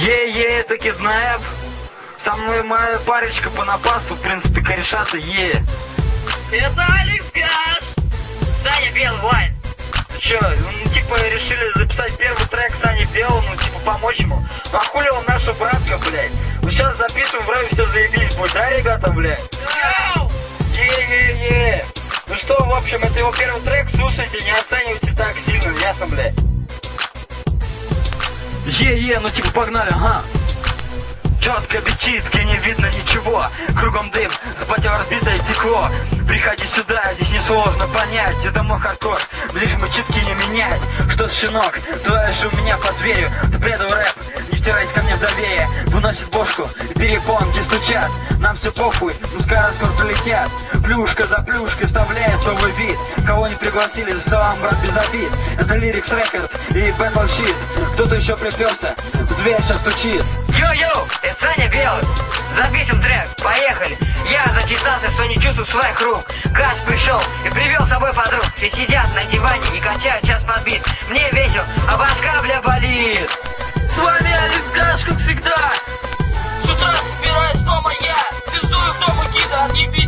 Е-е, таки знаем. Со мной моя парочка по напасу, в принципе, корешата, Это Алекс Гаш. Саня Белый, Вань. Чё, ну, типа, решили записать первый трек Сани Белого, ну, типа, помочь ему. Ну, а хули он наша братка, блядь? Ну, сейчас записываем, вроде все заебись будет, да, ребята, блядь? Е-е-е. Ну что, в общем, это его первый трек, слушайте, не оценивайте так сильно, ясно, блядь? Е-е, ну, типа, погнали, ага. Четко, без чистки, не видно ничего. Кругом дым, запотел разбитое стекло. Приходи сюда, здесь несложно понять. Это мой хардкор, лишь мы читки не менять. Что, щенок, ты лаешь у меня под дверью. Ты предал рэп, не втирайся ко мне в доверие. Выносит бошку, перепонки стучат. Нам все похуй, пускай раскор прилетят. Плюшка за плюшкой вставляет новый вид. Кого не пригласили, за салам, брат, без обид. Это Lyrics Records и Battle Shit. Кто-то еще приперся, дверь сейчас стучит. Йо-йо, это Саня Белый. Запишем трек, поехали. Я зачесался, что не чувствую своих рук. Гаш пришел и привел с собой подруг. Все сидят на диване и качают час под бит. Мне весело, а башка, бля, болит. С вами Алекс Гаш, как всегда. С утра собираюсь дома я. Пиздую в дом у кида, отъеби.